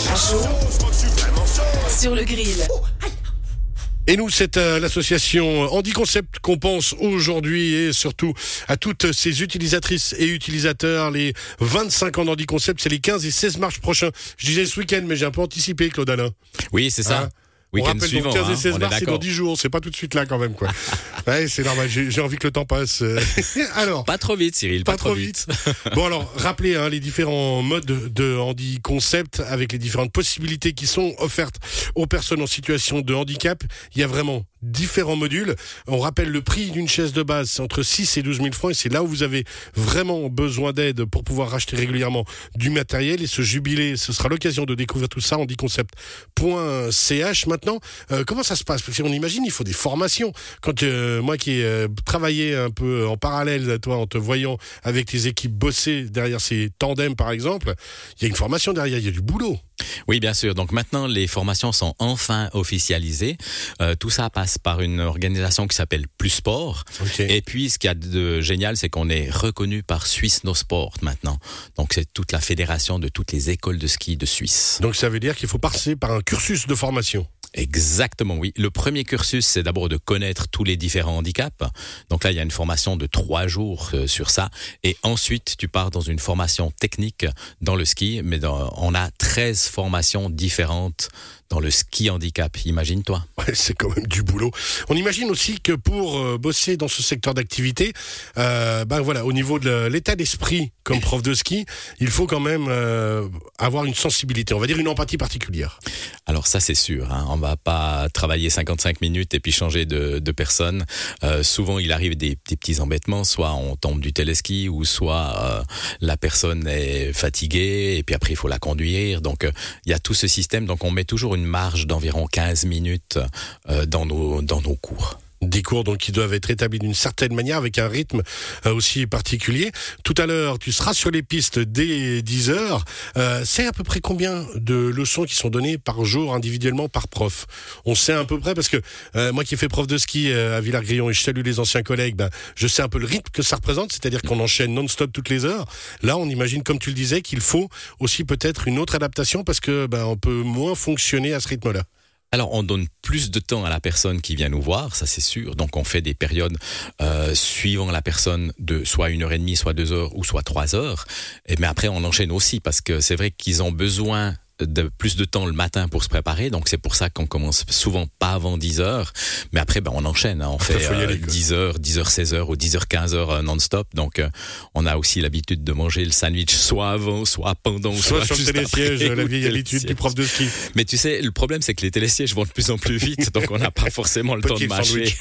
À chaud, sur le grill. Et nous, c'est à l'association Handy Concept qu'on pense aujourd'hui et surtout à toutes ces utilisatrices et utilisateurs. Les 25 ans d'Handy Concept, c'est les 15 et 16 mars prochains. Je disais ce week-end, mais j'ai un peu anticipé, Claude Alain. Oui, c'est ça. On rappelle suivant, donc 15 et 16 on mars, est c'est dans 10 jours, c'est pas tout de suite là quand même, quoi. Ouais, c'est normal, j'ai envie que le temps passe. Alors. Pas trop vite, Cyril, pas trop vite. Bon, alors, rappelez, les différents modes de Handy Concept avec les différentes possibilités qui sont offertes aux personnes en situation de handicap. Il y a vraiment différents modules. On rappelle le prix d'une chaise de base, c'est entre 6 et 12 000 francs et c'est là où vous avez vraiment besoin d'aide pour pouvoir racheter régulièrement du matériel et ce jubilé, ce sera l'occasion de découvrir tout ça, handyconcept.ch. Maintenant, comment ça se passe? Parce qu'on imagine, il faut des formations. Quand moi qui ai travaillé un peu en parallèle à toi, en te voyant avec tes équipes bosser derrière ces tandems par exemple, il y a une formation derrière, il y a du boulot. Oui, bien sûr. Donc maintenant, les formations sont enfin officialisées. Tout ça passe par une organisation qui s'appelle Plus Sport. Okay. Et puis, ce qu'il y a de génial, c'est qu'on est reconnu par Suisse No Sport maintenant. Donc, c'est toute la fédération de toutes les écoles de ski de Suisse. Donc, ça veut dire qu'il faut passer par un cursus de formation. Exactement, oui. Le premier cursus, c'est d'abord de connaître tous les différents handicaps. Donc là, il y a une formation de 3 jours sur ça. Et ensuite, tu pars dans une formation technique dans le ski. Mais on a 13 formations différentes dans le ski handicap, imagine-toi. Ouais, c'est quand même du boulot. On imagine aussi que pour bosser dans ce secteur d'activité, voilà, au niveau de l'état d'esprit comme prof de ski, il faut quand même avoir une sensibilité, on va dire une empathie particulière. Alors ça, c'est sûr. On va pas travailler 55 minutes et puis changer de personne. Souvent, il arrive des petits embêtements. Soit on tombe du téléski, ou soit la personne est fatiguée et puis après il faut la conduire. Donc il y a tout ce système. Donc on met toujours une marge d'environ 15 minutes dans nos cours. Des cours donc qui doivent être établis d'une certaine manière avec un rythme aussi particulier. Tout à l'heure, tu seras sur les pistes dès 10h. C'est à peu près combien de leçons qui sont données par jour individuellement par prof? On sait à peu près parce que moi qui fais prof de ski à Villard-Grillon et je salue les anciens collègues, je sais un peu le rythme que ça représente, c'est-à-dire qu'on enchaîne non-stop toutes les heures. Là, on imagine, comme tu le disais, qu'il faut aussi peut-être une autre adaptation parce que on peut moins fonctionner à ce rythme-là. Alors, on donne plus de temps à la personne qui vient nous voir, ça c'est sûr. Donc, on fait des périodes suivant la personne de soit 1h30, soit 2h ou soit 3h. Mais après, on enchaîne aussi parce que c'est vrai qu'ils ont besoin de plus de temps le matin pour se préparer, donc c'est pour ça qu'on commence souvent pas avant 10h, mais après on enchaîne, on fait 10h, 16h ou 10h, 15h non-stop, donc on a aussi l'habitude de manger le sandwich soit avant, soit pendant, soit sur juste le télésiège, après. la vieille habitude du prof de ski. Mais tu sais, le problème c'est que les télésièges vont de plus en plus vite, donc on n'a pas forcément le temps de mâcher.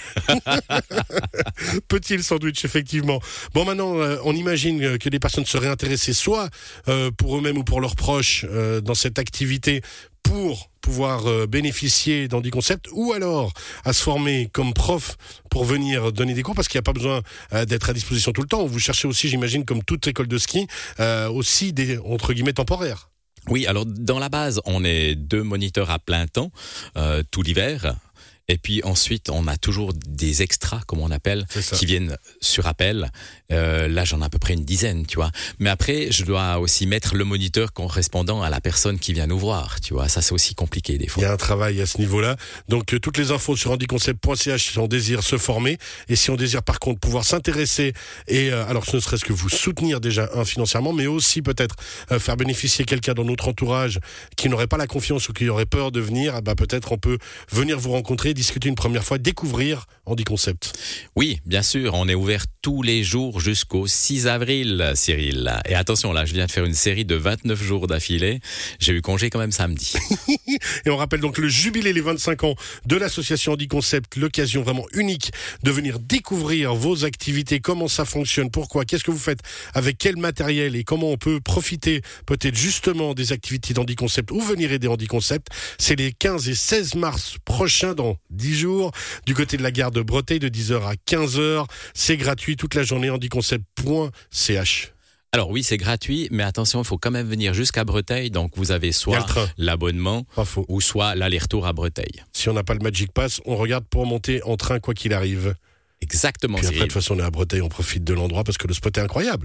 Petit le sandwich, effectivement. Bon, maintenant, on imagine que des personnes seraient intéressées soit pour eux-mêmes ou pour leurs proches dans cette activité pour pouvoir bénéficier d'Handy Concept ou alors à se former comme prof pour venir donner des cours parce qu'il n'y a pas besoin d'être à disposition tout le temps. Vous cherchez aussi, j'imagine, comme toute école de ski, aussi des, entre guillemets, temporaires. Oui, alors dans la base, on est 2 moniteurs à plein temps tout l'hiver. Et puis ensuite, on a toujours des extras, comme on appelle, qui viennent sur appel. Là, j'en ai à peu près une dizaine, tu vois. Mais après, je dois aussi mettre le moniteur correspondant à la personne qui vient nous voir, tu vois. Ça, c'est aussi compliqué des fois. Il y a un travail à ce niveau-là. Donc, toutes les infos sur handyconcept.ch si on désire se former. Et si on désire, par contre, pouvoir s'intéresser et, alors, ce ne serait-ce que vous soutenir déjà, financièrement, mais aussi peut-être faire bénéficier quelqu'un dans notre entourage qui n'aurait pas la confiance ou qui aurait peur de venir, peut-être on peut venir vous rencontrer, discuter une première fois, découvrir Handy Concept. Oui, bien sûr, on est ouvert tous les jours jusqu'au 6 avril, Cyril. Et attention, là, je viens de faire une série de 29 jours d'affilée. J'ai eu congé quand même samedi. Et on rappelle donc le jubilé, les 25 ans de l'association Handy Concept, l'occasion vraiment unique de venir découvrir vos activités, comment ça fonctionne, pourquoi, qu'est-ce que vous faites, avec quel matériel et comment on peut profiter peut-être justement des activités d'Handy Concept ou venir aider Handy Concept. C'est les 15 et 16 mars prochains, dans 10 jours, du côté de la gare de Breteuil, de 10h à 15h. C'est gratuit toute la journée, handyconcept.ch. Alors oui, c'est gratuit, mais attention, il faut quand même venir jusqu'à Breteuil. Donc vous avez soit l'abonnement, ou soit l'aller-retour à Breteuil. Si on n'a pas le Magic Pass, on regarde pour monter en train quoi qu'il arrive. Exactement. Puis après, de toute façon, on est à Breteuil, on profite de l'endroit parce que le spot est incroyable.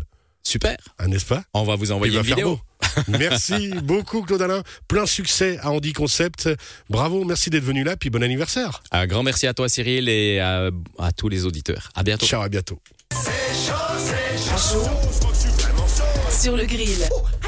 Super. Ah, n'est-ce pas? On va vous envoyer Il une va faire vidéo. beau. Merci beaucoup, Claude Alain. Plein succès à Handy Concept. Bravo, merci d'être venu là, puis bon anniversaire. Un grand merci à toi, Cyril, et à tous les auditeurs. À bientôt. Ciao, à bientôt. Sur le grill.